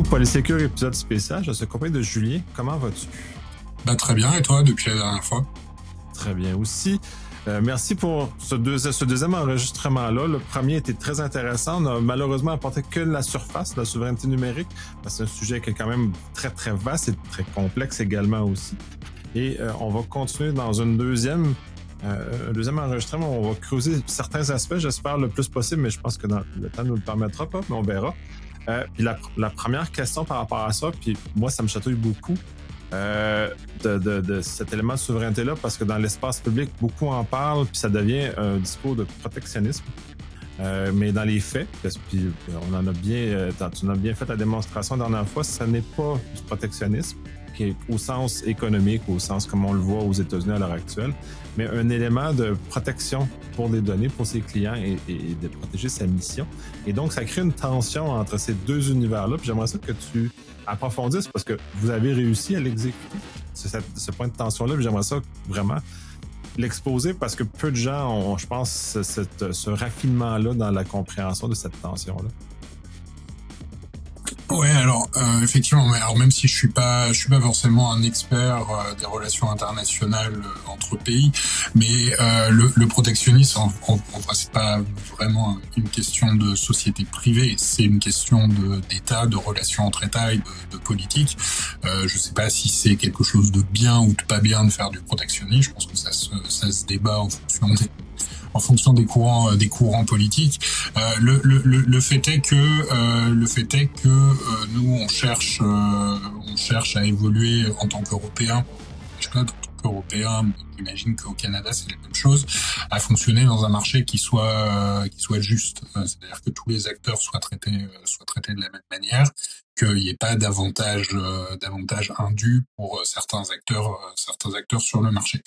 Polysécure, épisode spécial. Je suis accompagné de Julien. Comment vas-tu? Très bien, et toi, depuis la dernière fois? Très bien aussi. Merci pour ce deuxième enregistrement-là. Le premier était très intéressant. On a malheureusement apporté que la surface, la souveraineté numérique, parce que c'est un sujet qui est quand même très, très vaste et très complexe également aussi. Et on va continuer dans un deuxième enregistrement. On va creuser certains aspects, j'espère le plus possible, mais je pense que le temps nous le permettra pas, mais on verra. Puis la première question par rapport à ça, puis moi, ça me chatouille beaucoup, de cet élément de souveraineté-là, parce que dans l'espace public, beaucoup en parlent, puis ça devient un discours de protectionnisme. Mais dans les faits, puis on en a bien, tu en as bien fait la démonstration la dernière fois, ça n'est pas du protectionnisme, qui est au sens économique, au sens comme on le voit aux États-Unis à l'heure actuelle, mais un élément de protection pour les données, pour ses clients et de protéger sa mission. Et donc, ça crée une tension entre ces deux univers-là. Puis j'aimerais ça que tu approfondisses parce que vous avez réussi à l'exécuter, ce point de tension-là. Puis j'aimerais ça vraiment l'exposer parce que peu de gens ont, je pense, ce raffinement-là dans la compréhension de cette tension-là. Ouais, alors effectivement, mais alors même si je suis pas forcément un expert des relations internationales entre pays, mais le protectionnisme, en vrai, c'est pas vraiment une question de société privée, c'est une question d'État, de relations entre États et de politique. Je sais pas si c'est quelque chose de bien ou de pas bien de faire du protectionnisme. Je pense que ça se débat en fonction des courants politiques. Le fait est que nous on cherche à évoluer en tant qu'Européens. Je sais pas, en tant qu'Européens, j'imagine qu'au Canada c'est la même chose, à fonctionner dans un marché qui soit juste. C'est-à-dire que tous les acteurs soient traités de la même manière, qu'il n'y ait pas d'avantage indu pour certains acteurs sur le marché.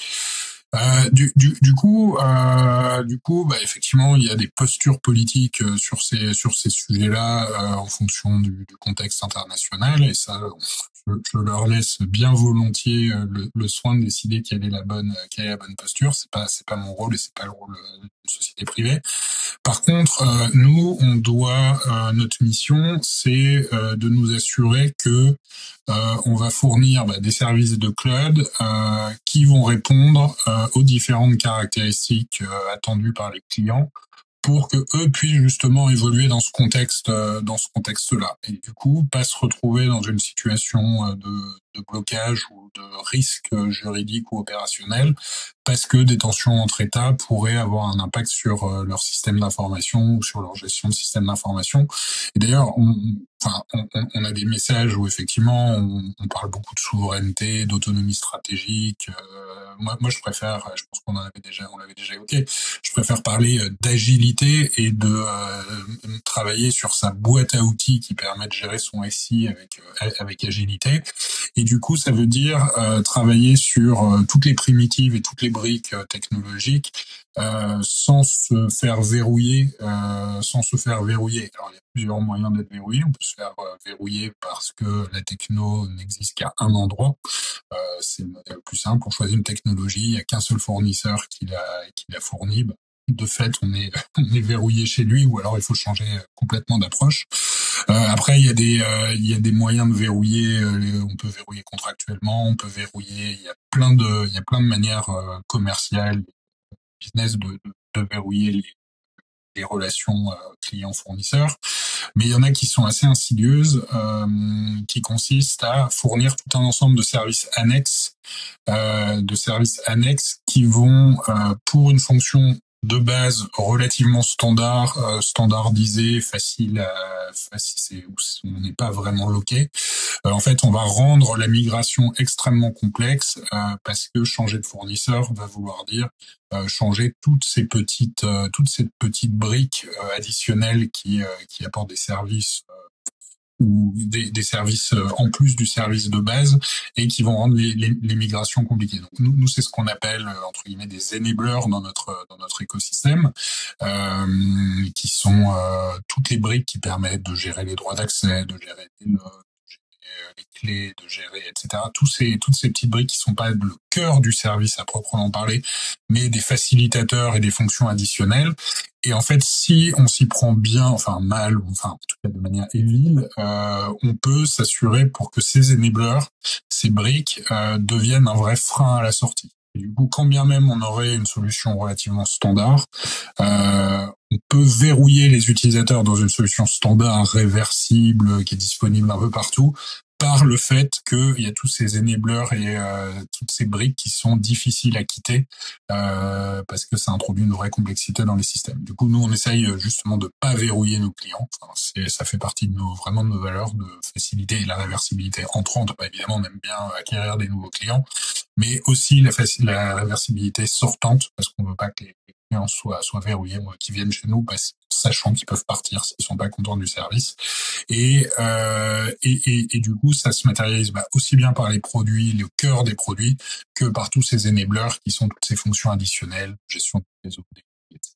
Du coup, effectivement, il y a des postures politiques sur ces sujets-là en fonction du contexte international, et ça, je leur laisse bien volontiers le soin de décider quelle est la bonne posture. C'est pas mon rôle et c'est pas le rôle d'une société privée. Par contre, nous, notre mission, c'est de nous assurer que on va fournir des services de cloud qui vont répondre aux différentes caractéristiques attendues par les clients pour que eux puissent justement évoluer dans ce contexte-là. Et du coup, pas se retrouver dans une situation de blocage ou de risque juridique ou opérationnel, parce que des tensions entre États pourraient avoir un impact sur leur système d'information ou sur leur gestion de système d'information. Et d'ailleurs, on a des messages où effectivement on parle beaucoup de souveraineté, d'autonomie stratégique. Moi, je pense qu'on l'avait déjà évoqué. Je préfère parler d'agilité et de travailler sur sa boîte à outils qui permet de gérer son SI avec agilité. Et du coup, ça veut dire travailler sur toutes les primitives et toutes les briques technologiques sans se faire verrouiller. Alors, il y a plusieurs moyens d'être verrouillé. On peut se faire verrouiller parce que la techno n'existe qu'à un endroit. C'est le modèle plus simple. On choisit une technologie, il n'y a qu'un seul fournisseur qui l'a fournie. De fait, on est verrouillé chez lui, ou alors il faut changer complètement d'approche. Après, il y a des moyens de verrouiller. On peut verrouiller contractuellement, on peut verrouiller. Il y a plein de manières commerciales, business de verrouiller les relations clients-fournisseurs. Mais il y en a qui sont assez insidieuses, qui consistent à fournir tout un ensemble de services annexes, qui vont pour une fonction de base relativement standardisée, facile, on n'est pas vraiment loqué. En fait, on va rendre la migration extrêmement complexe parce que changer de fournisseur va vouloir dire changer toutes ces petites briques additionnelles qui apportent des services ou des services en plus du service de base et qui vont rendre les migrations compliquées. Donc nous c'est ce qu'on appelle entre guillemets des enablers dans notre écosystème, qui sont toutes les briques qui permettent de gérer les droits d'accès, de gérer les notes, les clés, de gérer, etc. Toutes ces petites briques qui sont pas le cœur du service à proprement parler, mais des facilitateurs et des fonctions additionnelles. Et en fait, si on s'y prend bien, enfin mal, ou enfin en tout cas de manière évile, on peut s'assurer pour que ces enablers, ces briques, deviennent un vrai frein à la sortie. Et du coup, quand bien même on aurait une solution relativement standard, on peut verrouiller les utilisateurs dans une solution standard, réversible, qui est disponible un peu partout, par le fait qu'il y a tous ces enablers et toutes ces briques qui sont difficiles à quitter parce que ça introduit une vraie complexité dans les systèmes. Du coup, nous, on essaye justement de pas verrouiller nos clients. Enfin, ça fait partie de vraiment de nos valeurs de facilité et la réversibilité entrante. Bah, évidemment, on aime bien acquérir des nouveaux clients, mais aussi la réversibilité sortante parce qu'on veut pas que les clients soient verrouillés, qui viennent chez nous sachant qu'ils peuvent partir s'ils sont pas contents du service. Et du coup, ça se matérialise aussi bien par les produits, le cœur des produits, que par tous ces enablers qui sont toutes ces fonctions additionnelles, gestion des réseaux, etc.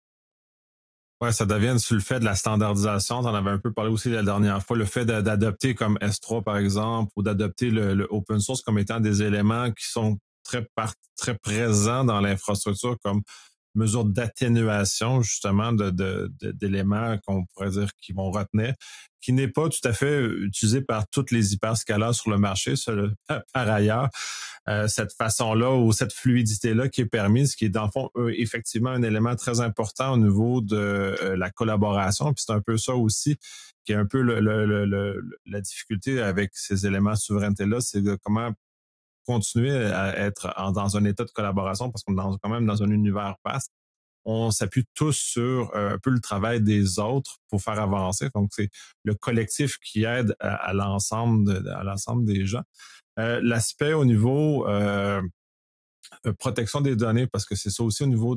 Ouais, ça devient sur le fait de la standardisation. T'en avais un peu parlé aussi la dernière fois, le fait d'adopter comme S3 par exemple, ou d'adopter le open source comme étant des éléments qui sont très présents dans l'infrastructure comme mesure d'atténuation justement d'éléments qu'on pourrait dire qui vont retenir, qui n'est pas tout à fait utilisé par toutes les hyperscalers sur le marché, par ailleurs. Cette façon-là ou cette fluidité-là qui est permise, qui est dans le fond effectivement un élément très important au niveau de la collaboration. Puis c'est un peu ça aussi qui est un peu la difficulté avec ces éléments de souveraineté-là, c'est de comment continuer à être dans un état de collaboration parce qu'on est quand même dans un univers vaste. On s'appuie tous sur un peu le travail des autres pour faire avancer. Donc, c'est le collectif qui aide à l'ensemble des gens. L'aspect au niveau protection des données, parce que c'est ça aussi au niveau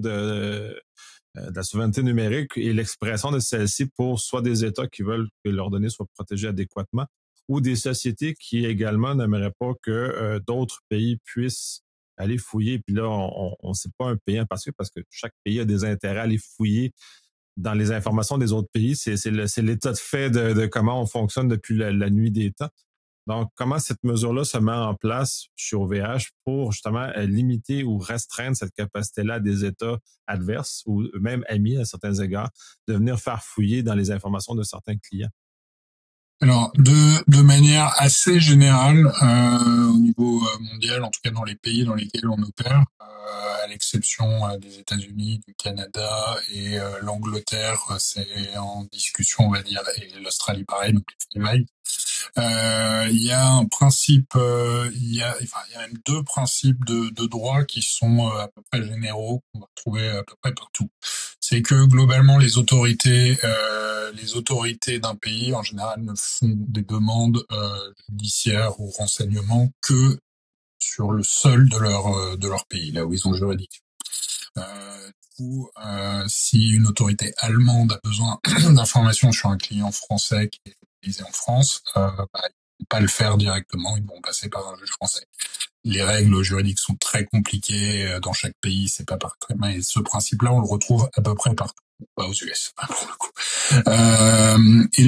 de la souveraineté numérique et l'expression de celle-ci pour soit des États qui veulent que leurs données soient protégées adéquatement ou des sociétés qui également n'aimeraient pas que d'autres pays puissent aller fouiller. Puis là, on sait pas un pays en particulier parce que chaque pays a des intérêts à aller fouiller dans les informations des autres pays. C'est l'état de fait de comment on fonctionne depuis la nuit des temps. Donc, comment cette mesure-là se met en place chez OVH pour justement limiter ou restreindre cette capacité-là à des États adverses ou même amis à certains égards de venir faire fouiller dans les informations de certains clients? Alors, de manière assez générale, au niveau mondial, en tout cas dans les pays dans lesquels on opère, à l'exception des États-Unis, du Canada et l'Angleterre, c'est en discussion, on va dire, et l'Australie pareil, donc les Five Eyes. Il y a un principe, il y a même deux principes de droit qui sont à peu près généraux qu'on va retrouver à peu près partout. C'est que globalement les autorités d'un pays en général ne font des demandes judiciaires ou renseignements que sur le sol de leur pays, là où ils ont juridiction. Du coup, si une autorité allemande a besoin d'informations sur un client français qui est utilisé en France, ils ne vont pas le faire directement, ils vont passer par un juge français. Les règles juridiques sont très compliquées dans chaque pays, c'est pas pareil. Mais ce principe-là, on le retrouve à peu près partout, pas aux US pour le coup. Et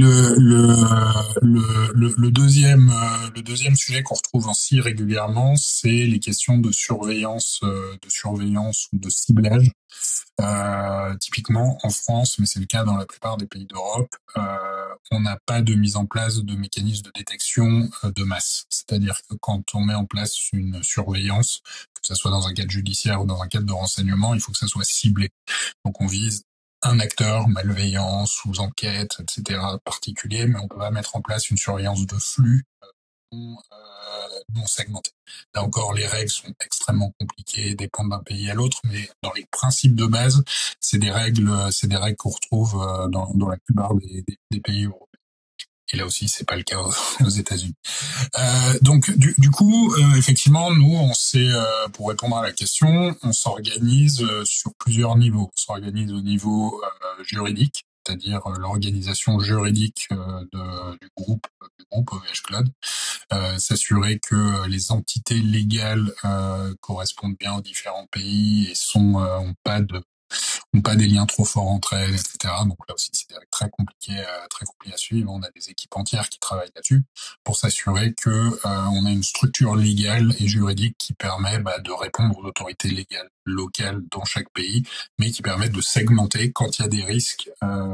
le deuxième sujet qu'on retrouve ainsi régulièrement, c'est les questions de surveillance ou de ciblage. Typiquement en France, mais c'est le cas dans la plupart des pays d'Europe, on n'a pas de mise en place de mécanisme de détection de masse. C'est-à-dire que quand on met en place une surveillance, que ce soit dans un cadre judiciaire ou dans un cadre de renseignement, il faut que ça soit ciblé. Donc on vise un acteur malveillant, sous enquête, etc., particulier, mais on peut pas mettre en place une surveillance de flux non segmenté. Là encore, les règles sont extrêmement compliquées, dépendent d'un pays à l'autre, mais dans les principes de base, c'est des règles qu'on retrouve dans la plupart des pays européens. Et là aussi, c'est pas le cas aux États-Unis. Donc, du coup, effectivement, nous, pour répondre à la question, on s'organise sur plusieurs niveaux. On s'organise au niveau juridique, c'est-à-dire l'organisation juridique du groupe OVH Cloud, s'assurer que les entités légales correspondent bien aux différents pays et ont pas ont pas des liens trop forts entre elles, etc. Donc là aussi, c'est très compliqué à suivre. On a des équipes entières qui travaillent là-dessus pour s'assurer que on a une structure légale et juridique qui permet de répondre aux autorités légales locales dans chaque pays, mais qui permet de segmenter quand il y a des risques,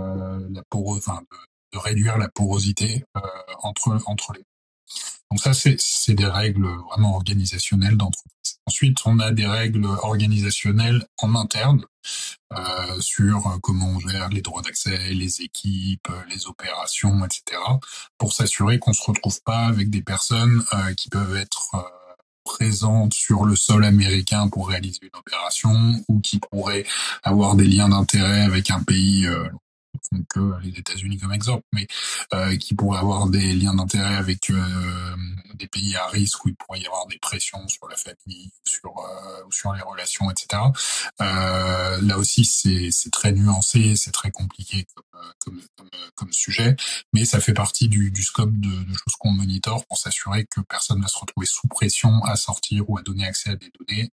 de réduire la porosité entre les. Donc ça, c'est des règles vraiment organisationnelles d'entreprise. Ensuite, on a des règles organisationnelles en interne sur comment on gère les droits d'accès, les équipes, les opérations, etc. pour s'assurer qu'on se retrouve pas avec des personnes qui peuvent être présentes sur le sol américain pour réaliser une opération ou qui pourraient avoir des liens d'intérêt avec un pays que les États-Unis comme exemple, mais qui pourraient avoir des liens d'intérêt avec des pays à risque où il pourrait y avoir des pressions sur la famille, sur les relations, etc. Là aussi, c'est très nuancé, c'est très compliqué comme sujet, mais ça fait partie du scope de choses qu'on monitore pour s'assurer que personne ne va se retrouver sous pression à sortir ou à donner accès à des données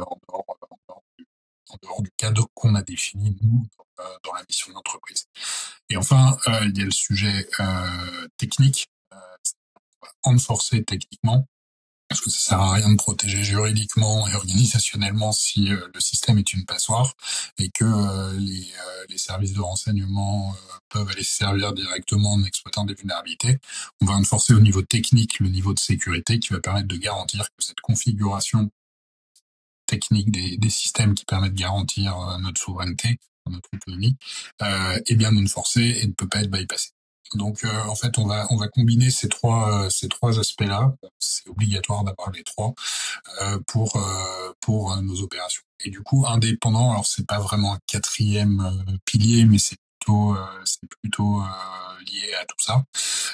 en dehors du cadre qu'on a défini, nous, dans la mission d'entreprise. Et enfin, il y a le sujet technique, enforcer techniquement, parce que ça sert à rien de protéger juridiquement et organisationnellement si le système est une passoire et que les services de renseignement peuvent aller se servir directement en exploitant des vulnérabilités. On va renforcer au niveau technique le niveau de sécurité qui va permettre de garantir que cette configuration technique des systèmes qui permettent de garantir notre souveraineté, notre autonomie, est bien renforcée et ne peut pas être bypassée. Donc en fait on va combiner ces trois aspects-là. C'est obligatoire d'avoir les trois pour nos opérations. Et du coup indépendant, alors c'est pas vraiment un quatrième pilier, mais c'est plutôt lié à tout ça.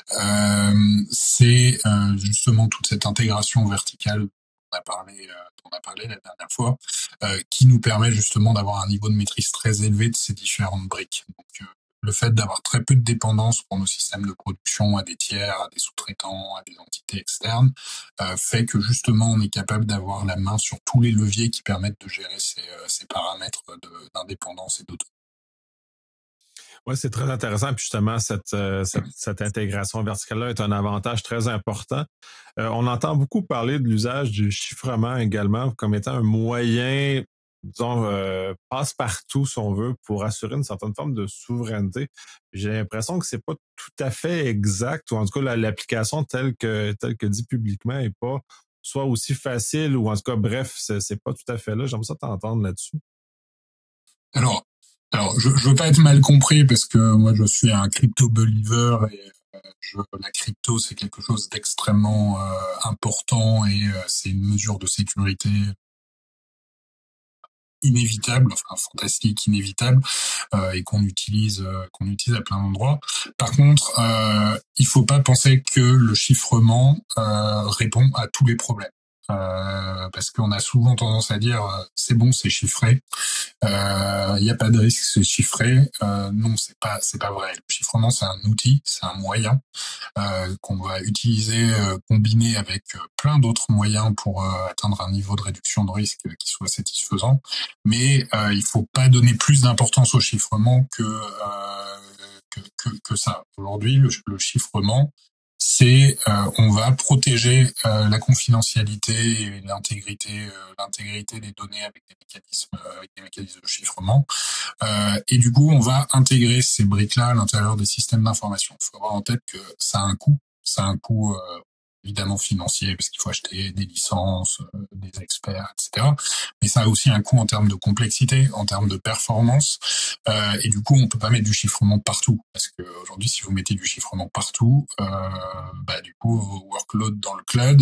C'est justement toute cette intégration verticale dont on a parlé la dernière fois, qui nous permet justement d'avoir un niveau de maîtrise très élevé de ces différentes briques. Donc le fait d'avoir très peu de dépendance pour nos systèmes de production à des tiers, à des sous-traitants, à des entités externes, fait que justement on est capable d'avoir la main sur tous les leviers qui permettent de gérer ces paramètres d'indépendance et d'autonomie. Oui, c'est très intéressant. Puis justement, cette intégration verticale-là est un avantage très important. On entend beaucoup parler de l'usage du chiffrement également comme étant un moyen, disons, passe-partout, si on veut, pour assurer une certaine forme de souveraineté. J'ai l'impression que c'est pas tout à fait exact, ou en tout cas, l'application telle que dit publiquement est pas soit aussi facile, ou en tout cas, bref, c'est pas tout à fait là. J'aimerais ça t'entendre là-dessus. Alors, je veux pas être mal compris parce que moi je suis un crypto believer et la crypto c'est quelque chose d'extrêmement important et c'est une mesure de sécurité inévitable, enfin fantastique, inévitable, et qu'on utilise à plein d'endroits. Par contre, il faut pas penser que le chiffrement répond à tous les problèmes. Parce qu'on a souvent tendance à dire c'est bon, c'est chiffré, il n'y a pas de risque, c'est chiffré. Non, c'est pas vrai. Le chiffrement, c'est un outil, c'est un moyen qu'on va utiliser combiné avec plein d'autres moyens pour atteindre un niveau de réduction de risque qui soit satisfaisant. Mais il faut pas donner plus d'importance au chiffrement que ça. Aujourd'hui, le chiffrement, c'est on va protéger la confidentialité et l'intégrité des données avec des mécanismes de chiffrement. Et du coup, on va intégrer ces briques-là à l'intérieur des systèmes d'information. Il faut avoir en tête que ça a un coût. Ça a un coût évidemment financier, parce qu'il faut acheter des licences, des experts, etc. Mais ça a aussi un coût en termes de complexité, en termes de performance. Et du coup, on peut pas mettre du chiffrement partout. Parce que aujourd'hui, si vous mettez du chiffrement partout, du coup, vos workloads dans le cloud,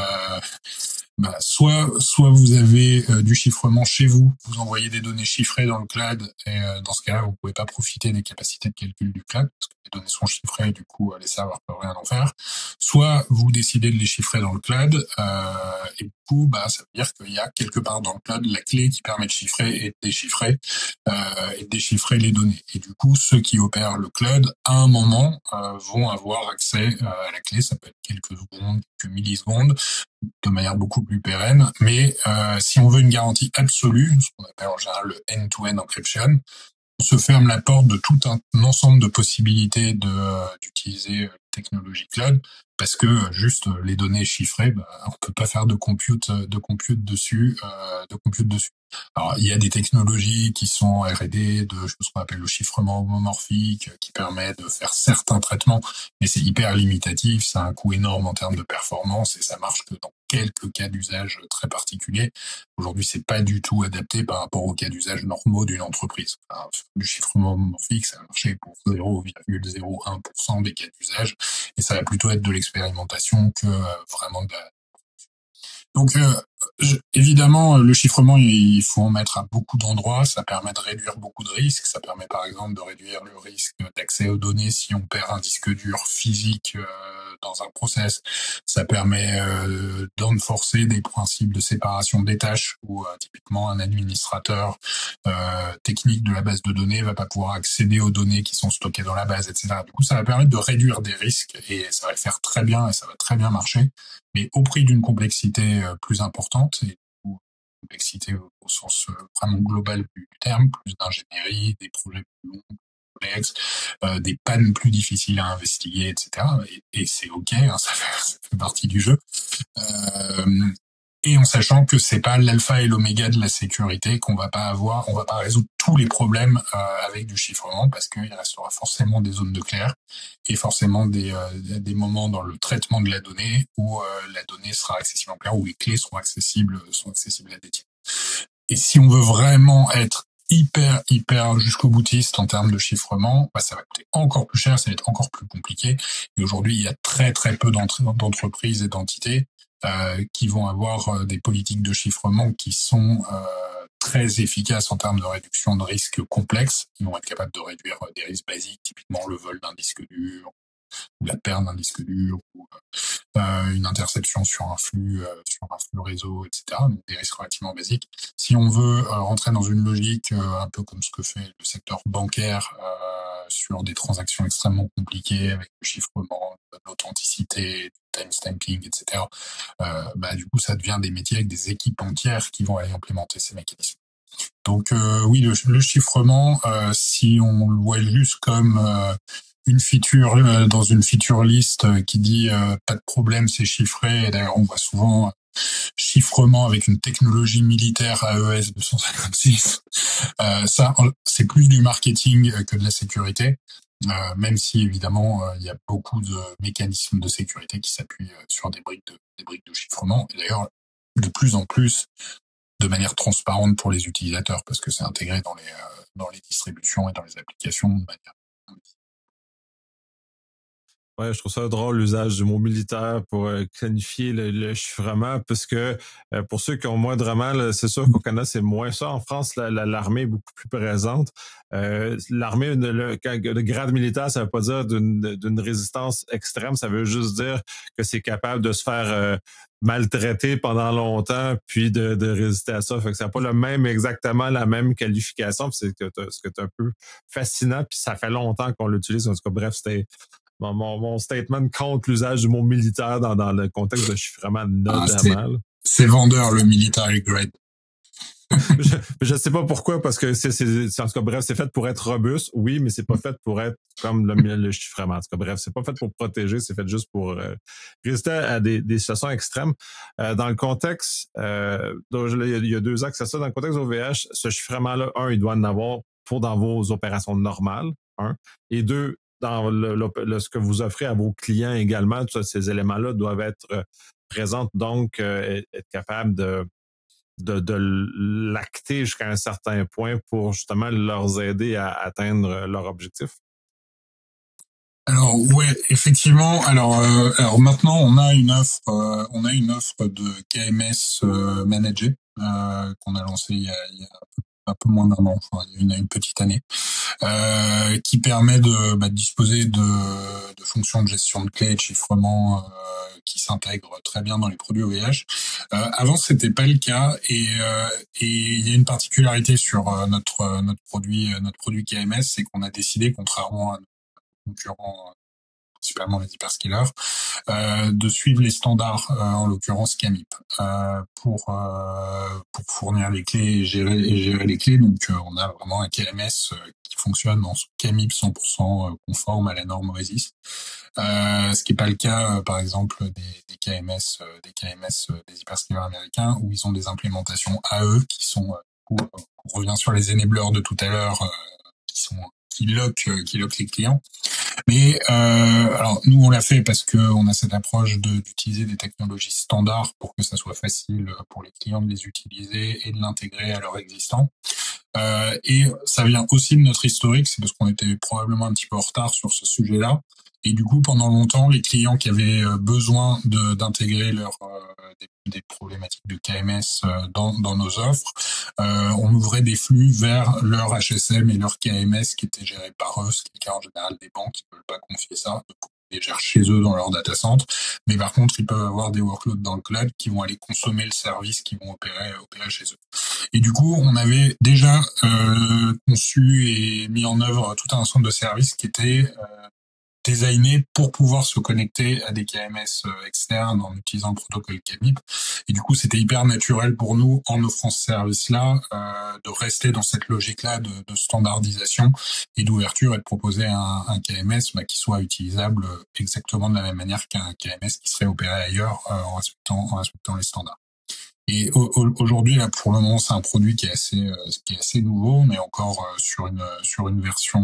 soit vous avez du chiffrement chez vous, vous envoyez des données chiffrées dans le cloud, et dans ce cas-là, vous pouvez pas profiter des capacités de calcul du cloud, parce que les données sont chiffrées, du coup, les serveurs peuvent rien en faire. Soit vous décidez de les chiffrer dans le cloud, et coup, ça veut dire qu'il y a quelque part dans le cloud la clé qui permet de chiffrer et de déchiffrer les données. Et du coup, ceux qui opèrent le cloud, à un moment, vont avoir accès à la clé. Ça peut être quelques secondes, quelques millisecondes, de manière beaucoup plus pérenne. Mais si on veut une garantie absolue, ce qu'on appelle en général le end-to-end encryption, on se ferme la porte de tout un ensemble de possibilités d'utiliser technologie cloud, parce que juste les données chiffrées, on peut pas faire de compute dessus. Alors il y a des technologies qui sont R&D de ce qu'on appelle le chiffrement homomorphique, qui permet de faire certains traitements, mais c'est hyper limitatif, ça a un coût énorme en termes de performance et ça marche que dans quelques cas d'usage très particuliers. Aujourd'hui, c'est pas du tout adapté par rapport aux cas d'usage normaux d'une entreprise. Alors, du chiffrement homomorphique, ça a marché pour 0,01% des cas d'usage, et ça va plutôt être de l'expérimentation que vraiment de la... Donc, évidemment, le chiffrement, il faut en mettre à beaucoup d'endroits. Ça permet de réduire beaucoup de risques. Ça permet, par exemple, de réduire le risque d'accès aux données si on perd un disque dur physique dans un process. Ça permet d'enforcer des principes de séparation des tâches où, typiquement, un administrateur technique de la base de données va pas pouvoir accéder aux données qui sont stockées dans la base, etc. Du coup, ça va permettre de réduire des risques et ça va le faire très bien et ça va très bien marcher, mais au prix d'une complexité plus importante, et une complexité au sens vraiment global du terme, plus d'ingénierie, des projets plus longs, plus complexes, des pannes plus difficiles à investiguer, etc. Et c'est OK, hein, ça fait partie du jeu. Et en sachant que c'est pas l'alpha et l'oméga de la sécurité, qu'on va pas avoir, on va pas résoudre tous les problèmes avec du chiffrement, parce qu'il restera forcément des zones de clair et forcément des moments dans le traitement de la donnée où la donnée sera accessible en clair, où les clés seront accessibles à des tiers. Et si on veut vraiment être hyper jusqu'au boutiste en termes de chiffrement, ça va coûter encore plus cher, ça va être encore plus compliqué. Et aujourd'hui, il y a très peu d'entreprises et d'entités qui vont avoir des politiques de chiffrement qui sont très efficaces en termes de réduction de risques complexes. Ils vont être capables de réduire des risques basiques, typiquement le vol d'un disque dur, ou la perte d'un disque dur, ou une interception sur un flux réseau, etc. Donc des risques relativement basiques. Si on veut rentrer dans une logique un peu comme ce que fait le secteur bancaire sur des transactions extrêmement compliquées avec le chiffrement, l'authenticité, du timestamping, etc. Du coup, ça devient des métiers avec des équipes entières qui vont aller implémenter ces mécanismes. Donc oui, le chiffrement, si on le voit juste comme une feature dans une feature list qui dit pas de problème, c'est chiffré. Et d'ailleurs, on voit souvent chiffrement avec une technologie militaire AES 256. Ça, c'est plus du marketing que de la sécurité, même si évidemment il y a beaucoup de mécanismes de sécurité qui s'appuient sur des briques de chiffrement. Et d'ailleurs, de plus en plus, de manière transparente pour les utilisateurs, parce que c'est intégré dans les distributions et dans les applications de manière... Ouais, je trouve ça drôle l'usage du mot militaire pour clarifier le chiffrement, parce que pour ceux qui ont moins de ramants, c'est sûr qu'au Canada, c'est moins ça. En France, l'armée est beaucoup plus présente. L'armée, le grade militaire, ça veut pas dire d'une résistance extrême, ça veut juste dire que c'est capable de se faire maltraiter pendant longtemps, puis de résister à ça. Fait que ça n'a pas exactement la même qualification. C'est ce que est un peu fascinant, puis ça fait longtemps qu'on l'utilise. En tout cas, bref, c'était mon statement contre l'usage du mot militaire dans le contexte de chiffrement notamment. C'est vendeur, le military grade. je sais pas pourquoi, parce que c'est en tout cas, bref, c'est fait pour être robuste, oui, mais c'est pas fait pour être comme le chiffrement. En tout cas, bref, c'est pas fait pour protéger, c'est fait juste pour résister à des situations extrêmes. Dans le contexte, il y a deux axes à ça. Dans le contexte OVH, ce chiffrement-là, il doit en avoir dans vos opérations normales, et deux, dans ce que vous offrez à vos clients également, ces éléments-là doivent être présents, donc être capables de l'acter jusqu'à un certain point pour justement leur aider à atteindre leur objectif. Alors ouais, effectivement. Alors maintenant on a une offre de KMS managé qu'on a lancée il y a un peu moins d'un an, enfin, une petite année, qui permet de disposer de fonctions de gestion de clés et de chiffrement qui s'intègrent très bien dans les produits OVH. Avant, c'était pas le cas, et il y a une particularité sur notre produit KMS, c'est qu'on a décidé, contrairement à nos concurrents, principalement les hyperscalers, de suivre les standards, en l'occurrence CAMIP, pour fournir les clés et gérer les clés. Donc on a vraiment un KMS qui fonctionne en CAMIP 100% conforme à la norme OASIS. Ce qui n'est pas le cas, par exemple, des KMS, des hyperscalers américains, où ils ont des implémentations AE qui sont, on revient sur les enablers de tout à l'heure, qui lockent les clients. Mais alors nous on l'a fait parce que on a cette approche d'utiliser des technologies standards pour que ça soit facile pour les clients de les utiliser et de l'intégrer à leur existant. Et ça vient aussi de notre historique, c'est parce qu'on était probablement un petit peu en retard sur ce sujet-là. Et du coup, pendant longtemps, les clients qui avaient besoin d'intégrer des problématiques de KMS dans nos offres, on ouvrait des flux vers leur HSM et leur KMS qui étaient gérés par eux, ce qui est le cas en général des banques qui ne veulent pas confier ça. Ils les gèrent chez eux dans leur data center. Mais par contre, ils peuvent avoir des workloads dans le cloud qui vont aller consommer le service, qui vont opérer chez eux. Et du coup, on avait déjà conçu et mis en œuvre tout un ensemble de services qui étaient designés pour pouvoir se connecter à des KMS externes en utilisant le protocole CAMIP. Et du coup, c'était hyper naturel pour nous, en offrant ce service-là, de rester dans cette logique-là de standardisation et d'ouverture, et de proposer un KMS qui soit utilisable exactement de la même manière qu'un KMS qui serait opéré ailleurs, en respectant les standards. Et aujourd'hui, là, pour le moment, c'est un produit qui est assez nouveau, mais encore sur une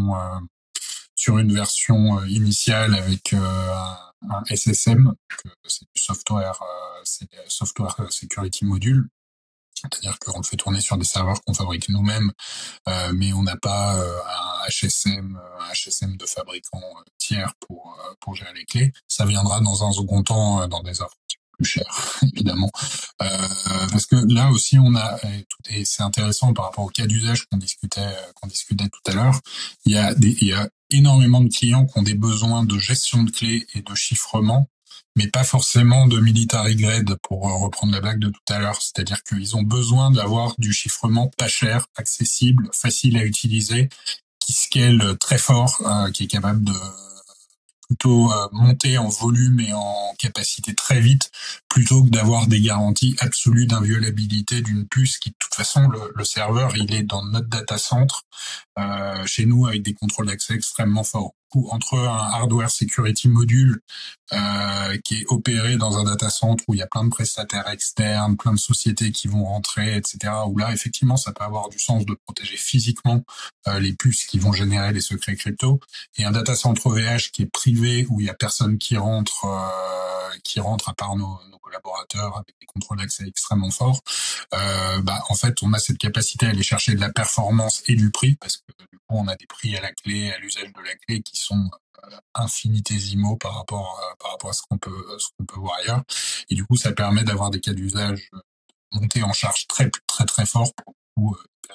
version initiale avec un SSM, c'est du software, security module. C'est-à-dire qu'on le fait tourner sur des serveurs qu'on fabrique nous-mêmes, mais on n'a pas un HSM de fabricant tiers pour gérer les clés. Ça viendra dans un second temps dans des offres plus chères, évidemment. Parce que là aussi, et c'est intéressant par rapport au cas d'usage qu'on discutait tout à l'heure, il y a énormément de clients qui ont des besoins de gestion de clés et de chiffrement, mais pas forcément de military grade, pour reprendre la blague de tout à l'heure. C'est-à-dire qu'ils ont besoin d'avoir du chiffrement pas cher, accessible, facile à utiliser, qui scale très fort, qui est capable de plutôt monter en volume et en capacité très vite, plutôt que d'avoir des garanties absolues d'inviolabilité d'une puce qui, de toute façon, le serveur, il est dans notre data center, chez nous, avec des contrôles d'accès extrêmement forts. Entre un hardware security module qui est opéré dans un data center où il y a plein de prestataires externes, plein de sociétés qui vont rentrer, etc., où là, effectivement, ça peut avoir du sens de protéger physiquement les puces qui vont générer les secrets crypto, et un data center OVH qui est privé, où il y a personne qui rentre à part nos collaborateurs, avec des contrôles d'accès extrêmement forts. En fait, on a cette capacité à aller chercher de la performance et du prix, parce que du coup, on a des prix à la clé, à l'usage de la clé, qui sont infinitésimaux par rapport à ce qu'on peut voir ailleurs. Et du coup, ça permet d'avoir des cas d'usage montés en charge très très très fort pour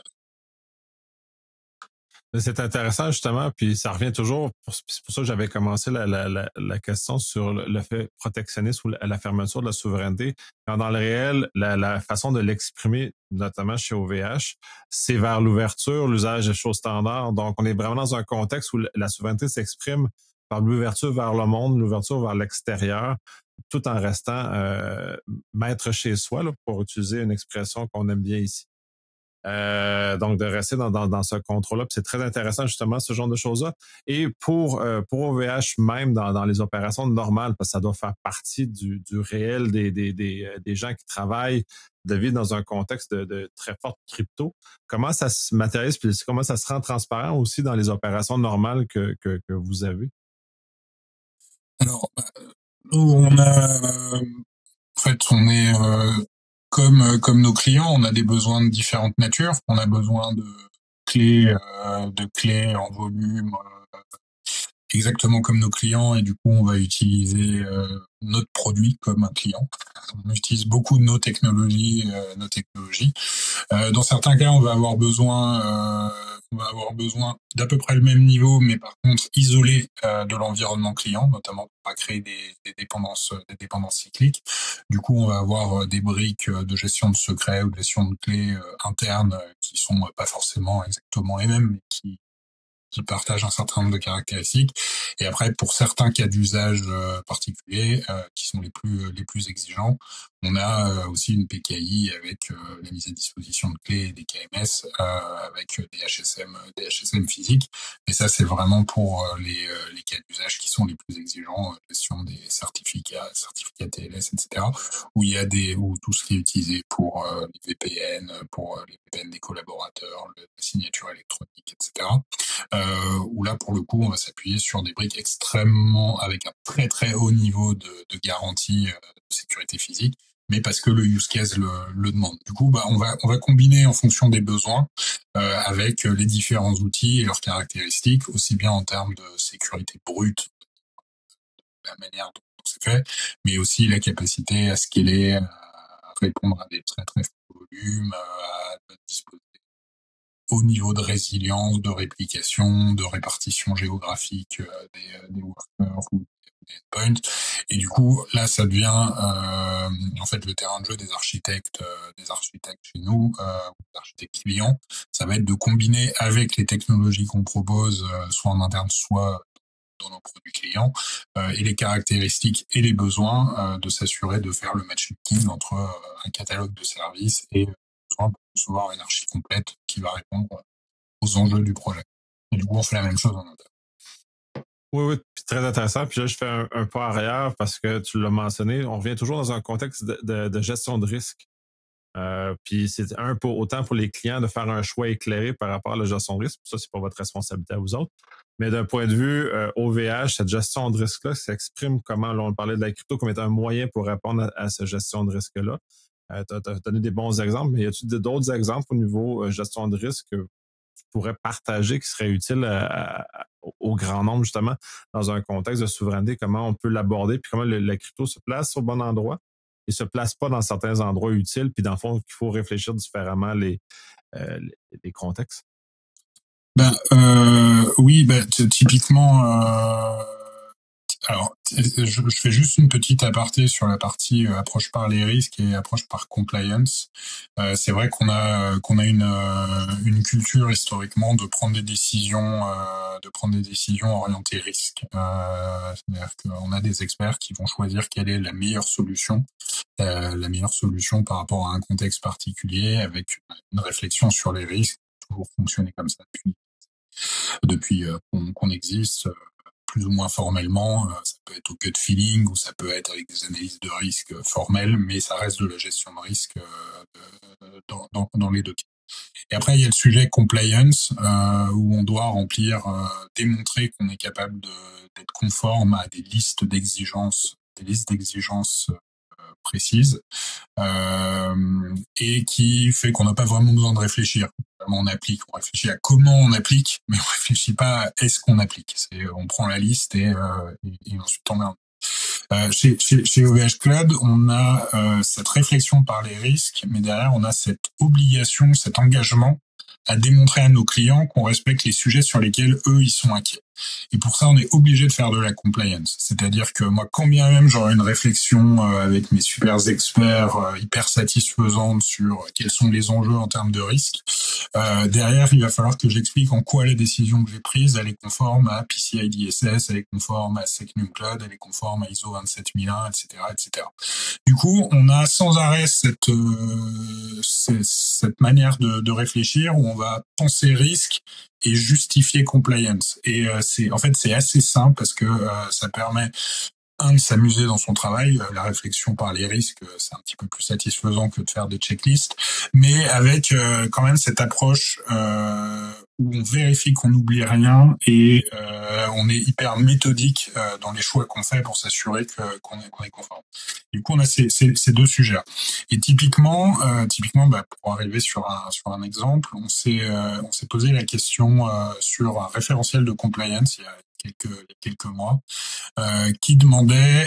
C'est intéressant, justement, puis ça revient toujours, c'est pour ça que j'avais commencé la question sur le fait protectionniste ou la fermeture de la souveraineté. Quand dans le réel, la façon de l'exprimer, notamment chez OVH, c'est vers l'ouverture, l'usage des choses standards. Donc, on est vraiment dans un contexte où la souveraineté s'exprime par l'ouverture vers le monde, l'ouverture vers l'extérieur, tout en restant maître chez soi, là, pour utiliser une expression qu'on aime bien ici. Donc, de rester dans ce contrôle-là. Puis c'est très intéressant, justement, ce genre de choses-là. Et pour OVH, même dans les opérations normales, parce que ça doit faire partie du réel des gens qui travaillent, de vivre dans un contexte de très forte crypto. Comment ça se matérialise, puis comment ça se rend transparent aussi dans les opérations normales que vous avez? Alors, nous, en fait, on est comme nos clients, on a des besoins de différentes natures. On a besoin de clés en volume, exactement comme nos clients, et du coup, on va utiliser notre produit comme un client. On utilise beaucoup de nos technologies. Dans certains cas, on va avoir besoin d'à peu près le même niveau, mais par contre isolé de l'environnement client, notamment pour pas créer des dépendances cycliques. Du coup, on va avoir des briques de gestion de secrets ou de gestion de clés internes qui sont pas forcément exactement les mêmes, mais qui partagent un certain nombre de caractéristiques. Et après, pour certains cas d'usage particuliers, qui sont les plus exigeants, on a aussi une PKI avec la mise à disposition de clés et des KMS avec des HSM physiques. Et ça, c'est vraiment pour les cas d'usage qui sont les plus exigeants, gestion des certificats TLS, etc. Où tout ce qui est utilisé pour les VPN, pour les VPN des collaborateurs, la signature électronique, etc. Où là, pour le coup, on va s'appuyer sur des briques avec un très très haut niveau de garantie de sécurité physique, mais parce que le use case le demande. Du coup, on va combiner en fonction des besoins avec les différents outils et leurs caractéristiques, aussi bien en termes de sécurité brute, la manière dont c'est fait, mais aussi la capacité à scaler, à répondre à des très très faux volumes, à disposer au niveau de résilience, de réplication, de répartition géographique des workers ou des endpoints. Et du coup, là, ça devient en fait le terrain de jeu des architectes chez nous, des architectes clients. Ça va être de combiner avec les technologies qu'on propose, soit en interne, soit dans nos produits clients, et les caractéristiques et les besoins, de s'assurer de faire le matchmaking entre un catalogue de services et besoin pour concevoir une archi complète qui va répondre aux enjeux du projet. Et du coup, on fait la même chose en interne. Oui, oui, puis très intéressant. Puis là, je fais un pas arrière parce que tu l'as mentionné. On revient toujours dans un contexte de gestion de risque. Puis c'est autant pour les clients de faire un choix éclairé par rapport à la gestion de risque. Ça, c'est pas votre responsabilité à vous autres. Mais d'un point de vue OVH, cette gestion de risque-là s'exprime comment? Là, on parlait de la crypto comme étant un moyen pour répondre à cette gestion de risque-là. Tu as donné des bons exemples, mais y a-t-il d'autres exemples au niveau gestion de risque que tu pourrais partager qui seraient utiles au grand nombre, justement, dans un contexte de souveraineté? Comment on peut l'aborder, puis comment la crypto se place au bon endroit et se place pas dans certains endroits utiles, puis dans le fond, qu'il faut réfléchir différemment les contextes? Oui, typiquement, alors, je fais juste une petite aparté sur la partie approche par les risques et approche par compliance. C'est vrai qu'on a une culture historiquement de prendre des décisions orientées risque. C'est-à-dire qu'on a des experts qui vont choisir quelle est la meilleure solution par rapport à un contexte particulier, avec une réflexion sur les risques. Toujours fonctionné comme ça depuis qu'on existe. Plus ou moins formellement, ça peut être au gut feeling ou ça peut être avec des analyses de risque formelles, mais ça reste de la gestion de risque dans les deux cas. Et après, il y a le sujet compliance, où on doit démontrer qu'on est capable d'être conforme à des listes d'exigences précises, et qui fait qu'on n'a pas vraiment besoin de réfléchir. On réfléchit à comment on applique, mais on réfléchit pas à est-ce qu'on applique. On prend la liste et ensuite on met chez OVH Cloud, on a cette réflexion par les risques, mais derrière on a cette obligation, cet engagement à démontrer à nos clients qu'on respecte les sujets sur lesquels eux ils sont inquiets. Et pour ça, on est obligé de faire de la compliance. C'est-à-dire que moi, quand bien même j'aurai une réflexion avec mes super experts hyper satisfaisante sur quels sont les enjeux en termes de risque, derrière, il va falloir que j'explique en quoi la décision que j'ai prise, elle est conforme à PCI DSS, elle est conforme à Secnum Cloud, elle est conforme à ISO 27001, etc., etc. Du coup, on a sans arrêt cette manière de réfléchir où on va penser risque et justifier compliance. Et c'est assez simple parce que ça permet de s'amuser dans son travail. La réflexion par les risques, c'est un petit peu plus satisfaisant que de faire des checklists, mais avec quand même cette approche où on vérifie qu'on n'oublie rien et on est hyper méthodique dans les choix qu'on fait pour s'assurer qu'on est conforme. Du coup, on a ces deux sujets-là. Et typiquement, pour arriver sur un exemple, on s'est posé la question sur un référentiel de compliance il y a quelques mois, qui demandait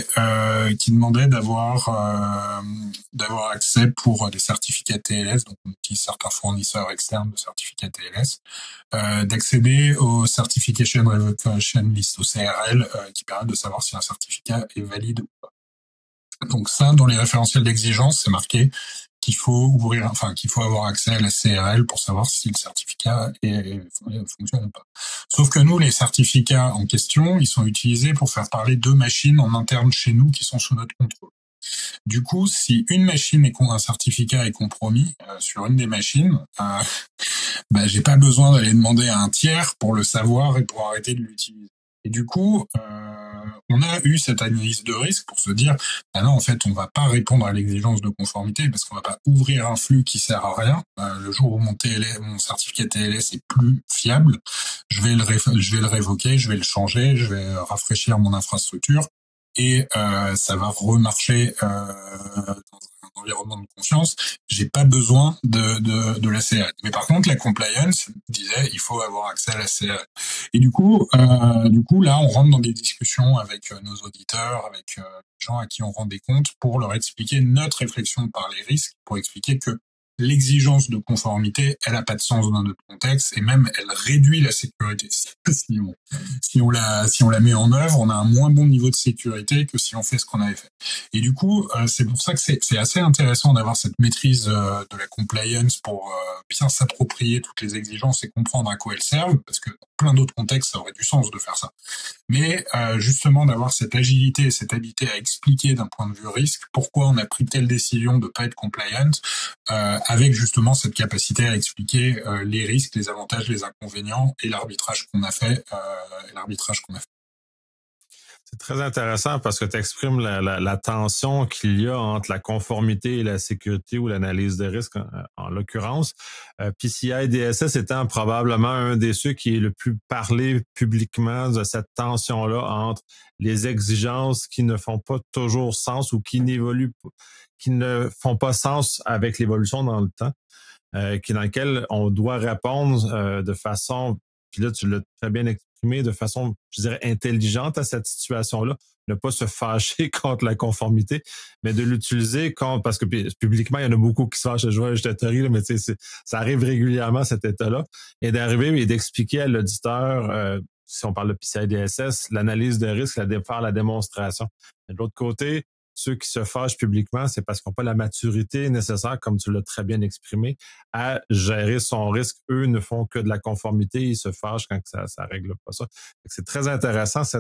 d'avoir accès pour des certificats TLS, donc on utilise certains fournisseurs externes de certificats TLS, d'accéder au Certification Revocation List, au CRL, qui permet de savoir si un certificat est valide ou pas. Donc ça, dans les référentiels d'exigence, c'est marqué qu'il faut qu'il faut avoir accès à la CRL pour savoir si le certificat fonctionne ou pas. Sauf que nous, les certificats en question, ils sont utilisés pour faire parler deux machines en interne chez nous qui sont sous notre contrôle. Du coup, si une machine un certificat est compromis sur une des machines, j'ai pas besoin d'aller demander à un tiers pour le savoir et pour arrêter de l'utiliser. Et du coup, on a eu cette analyse de risque pour se dire, non, en fait, on va pas répondre à l'exigence de conformité parce qu'on va pas ouvrir un flux qui sert à rien. Le jour où mon certificat TLS est plus fiable, je vais le révoquer, je vais le changer, je vais rafraîchir mon infrastructure et ça va remarcher dans un environnement de confiance. J'ai pas besoin de la CRL. Mais par contre, la compliance disait il faut avoir accès à la CRL. Et du coup, là, on rentre dans des discussions avec nos auditeurs, avec les gens à qui on rend des comptes pour leur expliquer notre réflexion par les risques, pour expliquer que l'exigence de conformité, elle a pas de sens dans notre contexte et même elle réduit la sécurité. Si on la met en œuvre, on a un moins bon niveau de sécurité que si on fait ce qu'on avait fait. Et du coup, c'est pour ça que c'est assez intéressant d'avoir cette maîtrise de la compliance pour bien s'approprier toutes les exigences et comprendre à quoi elles servent, parce que dans plein d'autres contextes, ça aurait du sens de faire ça. Mais justement d'avoir cette agilité et cette habileté à expliquer d'un point de vue risque pourquoi on a pris telle décision de pas être compliant, avec justement cette capacité à expliquer les risques, les avantages, les inconvénients et l'arbitrage qu'on a fait. C'est très intéressant parce que tu exprimes la tension qu'il y a entre la conformité et la sécurité ou l'analyse de risque en l'occurrence. PCI DSS étant probablement un des ceux qui est le plus parlé publiquement de cette tension-là entre les exigences qui ne font pas toujours sens ou qui ne font pas sens avec l'évolution dans le temps, dans lequel on doit répondre de façon, puis là tu l'as très bien exprimé, de façon, je dirais, intelligente à cette situation-là, ne pas se fâcher contre la conformité, mais de l'utiliser contre, parce que publiquement, il y en a beaucoup qui se fâchent, je te ris, mais tu sais, ça arrive régulièrement, cet état-là, et d'arriver et d'expliquer à l'auditeur, si on parle de PCI DSS, l'analyse de risque, faire la démonstration. De l'autre côté, ceux qui se fâchent publiquement, c'est parce qu'ils n'ont pas la maturité nécessaire, comme tu l'as très bien exprimé, à gérer son risque. Eux ne font que de la conformité, ils se fâchent quand ça règle pas ça. C'est très intéressant ce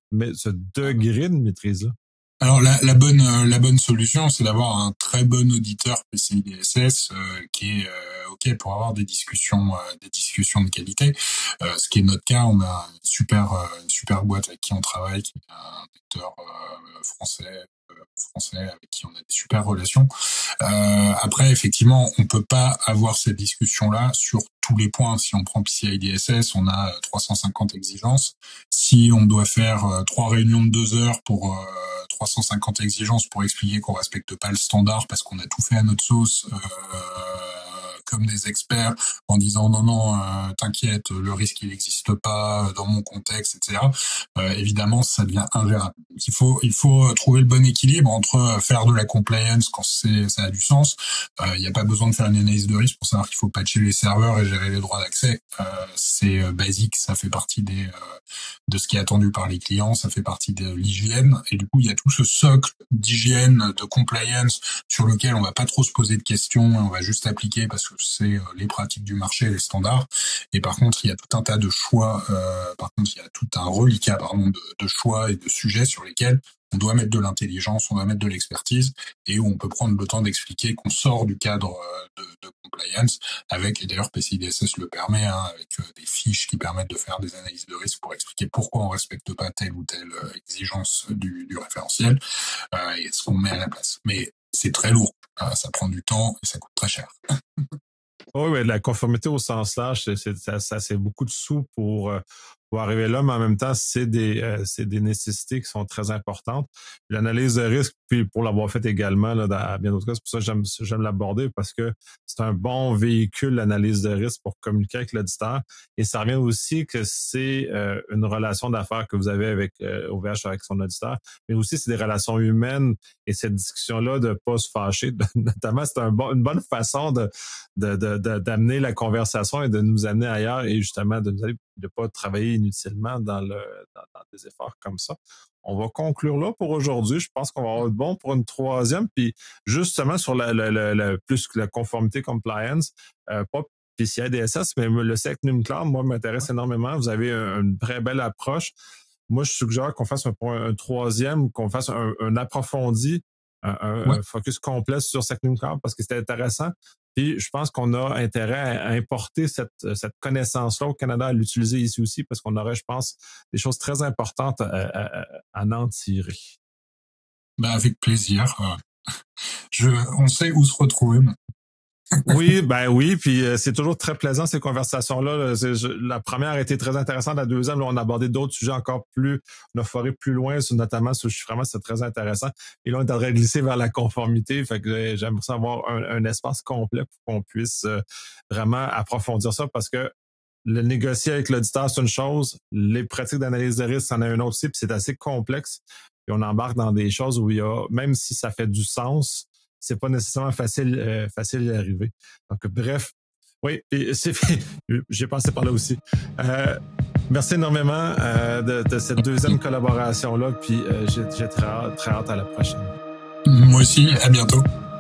degré de maîtrise-là. Alors la bonne solution, c'est d'avoir un très bon auditeur PCI DSS qui est ok pour avoir des discussions de qualité. Ce qui est notre cas, on a une super boîte avec qui on travaille, qui est un acteur français avec qui on a des super relations. Après, effectivement, on peut pas avoir cette discussion-là sur tous les points. Si on prend PCI DSS, on a 350 exigences. Si on doit faire 3 réunions de 2 heures pour 350 exigences pour expliquer qu'on respecte pas le standard parce qu'on a tout fait à notre sauce, comme des experts en disant non, t'inquiète, le risque il n'existe pas dans mon contexte, etc. Évidemment, ça devient ingérable. Il faut trouver le bon équilibre entre faire de la compliance quand ça a du sens. Il n'y a pas besoin de faire une analyse de risque pour savoir qu'il faut patcher les serveurs et gérer les droits d'accès. C'est basique, ça fait partie de ce qui est attendu par les clients, ça fait partie de l'hygiène. Et du coup, il y a tout ce socle d'hygiène, de compliance sur lequel on va pas trop se poser de questions, on va juste appliquer parce que c'est les pratiques du marché, les standards. Et par contre, il y a tout un tas de choix, il y a tout un reliquat de choix et de sujets sur lesquels on doit mettre de l'intelligence, on doit mettre de l'expertise, et où on peut prendre le temps d'expliquer qu'on sort du cadre de compliance, et d'ailleurs PCI DSS le permet, avec des fiches qui permettent de faire des analyses de risque pour expliquer pourquoi on respecte pas telle ou telle exigence du référentiel, et ce qu'on met à la place. Mais c'est très lourd, ça prend du temps et ça coûte très cher. Oui, la conformité au sens large, c'est beaucoup de sous pour pour arriver là, mais en même temps, c'est des nécessités qui sont très importantes. L'analyse de risque, puis pour l'avoir fait également là, dans bien d'autres cas, c'est pour ça que j'aime l'aborder parce que c'est un bon véhicule, l'analyse de risque, pour communiquer avec l'auditeur. Et ça revient aussi que c'est une relation d'affaires que vous avez avec OVH avec son auditeur, mais aussi c'est des relations humaines et cette discussion-là de pas se fâcher, notamment, c'est une bonne façon d'amener la conversation et de nous amener ailleurs et justement de ne pas travailler inutilement dans des efforts comme ça. On va conclure là pour aujourd'hui. Je pense qu'on va avoir bon pour une troisième. Puis justement sur plus la conformité compliance, pas PCI DSS, mais le SecNum Cloud, moi, m'intéresse énormément. Vous avez une très belle approche. Moi, je suggère qu'on fasse un troisième, qu'on fasse un approfondi, un focus complet sur SecNum Cloud parce que c'était intéressant. Puis je pense qu'on a intérêt à importer cette connaissance-là au Canada, à l'utiliser ici aussi, parce qu'on aurait, je pense, des choses très importantes à en tirer. Ben, avec plaisir. On sait où se retrouver maintenant. Oui, puis c'est toujours très plaisant ces conversations-là. La première a été très intéressante, la deuxième, là, on a abordé d'autres sujets encore plus, on a foré plus loin, notamment sur le chiffrement, c'est très intéressant. Et là, on est en train de glisser vers la conformité, fait que j'aimerais avoir un espace complet pour qu'on puisse vraiment approfondir ça, parce que le négocier avec l'auditeur, c'est une chose, les pratiques d'analyse de risque, c'en est un autre aussi, puis c'est assez complexe, puis on embarque dans des choses où il y a, même si ça fait du sens, c'est pas nécessairement facile d'y arriver. Donc, bref, oui, j'ai passé par là aussi. Merci énormément de cette deuxième collaboration-là, puis j'ai très hâte à la prochaine. Moi aussi, à bientôt.